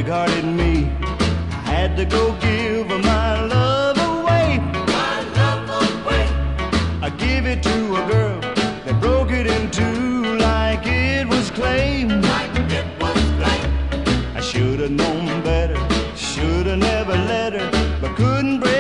guarded me. I had to go give my love away. My love away. I give it to a girl that broke it in two like it was clay. Like it was flame. I should have known better, should have never let her, but couldn't break